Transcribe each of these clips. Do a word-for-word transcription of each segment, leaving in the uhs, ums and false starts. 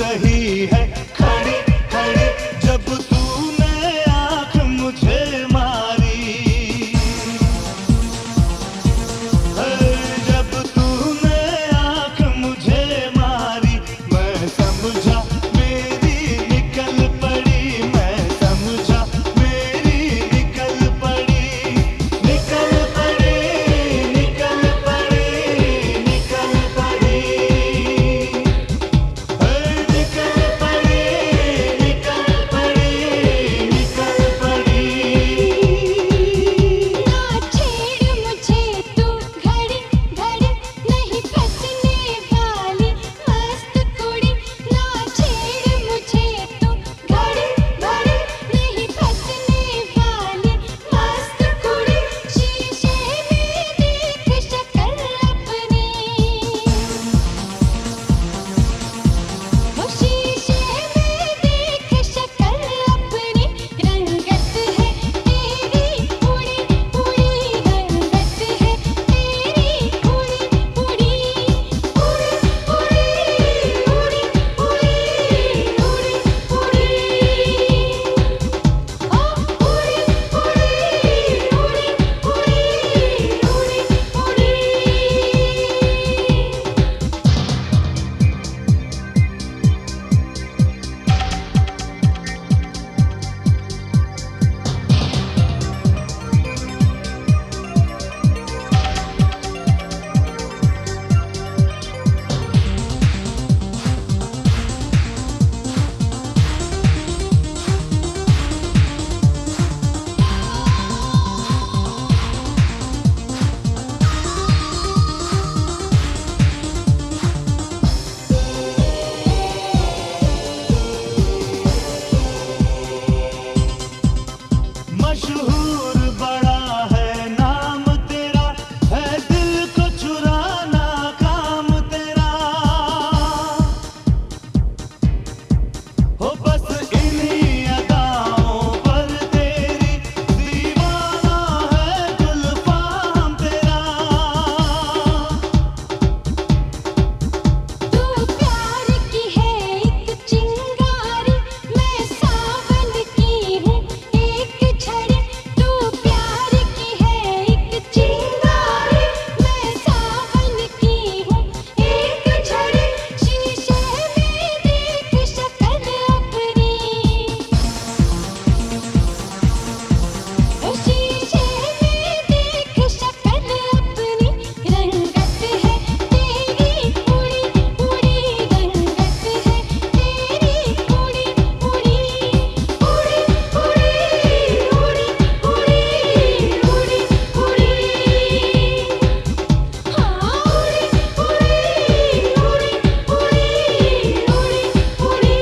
रही है खड़ी खड़ी जब तूने आँख मुझे मारी, जब तूने आँख मुझे मारी मैं समझा मेरी निकल पड़ी, मैं समझा मेरी निकल पड़ी, निकल पड़ी, निकल पड़ी, निकल पड़ी, निकल पड़ी, निकल पड़ी, निकल पड़ी। ना छेड़ मुझे तू घड़ी घड़ी नहीं फंसने वाली मस्त कुड़ी, ना छेड़ मुझे तू घड़ी घड़ी नहीं फंसने वाली मस्त कुड़ी। शीशे में देख शक्ल अपनी, वो शीशे में देख शक्ल अपनी, रंगत है तेरी उड़ी उड़ी, रंगत है तेरी उड़ी उड़ी, उड़ी उड़ी, उड़ी उड़ी, उड़ी उड़ी, ओ उड़ी उड़ी, उड़ी उड़ी, उड़ी उड़ी। मशहूर बड़ा है नाम तेरा, है दिल को चुराना काम तेरा, हो बस इन्हीं अदाओं पर तेरी दीवाना है गुलफाम तेरा। तू प्यार की है एक चिंगारी, मैं सावन की हूँ एक छड़ी, तू प्यार की है एक चिंगारी, मैं सावन की हूँ एक छड़ी। शीशे में देख शक्ल अपनी, वो शीशे में देख शक्ल अपनी, रंगत है तेरी उड़ी उड़ी, रंगत है तेरी उड़ी उड़ी, उड़ी उड़ी, उड़ी उड़ी, उड़ी उड़ी, हाँ उड़ी उड़ी, उड़ी उड़ी,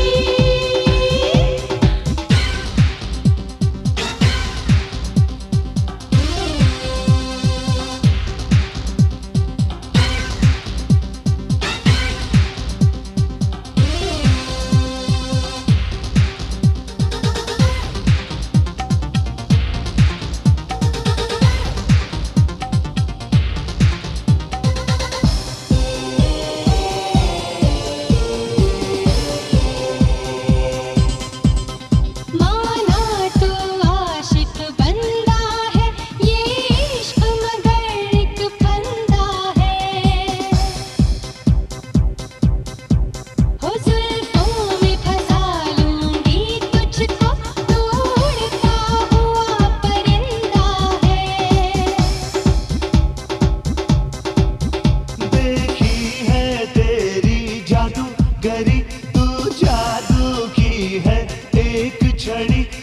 माना तू आशिक बंदा है, ये इश्क मगर एक फंदा है, हो जुल्फों में फंसा लूंगी तुझको, तू उड़ता हुआ परिंदा है। देखी है तेरी जादूगरी, तू जादू की है एक छड़ी,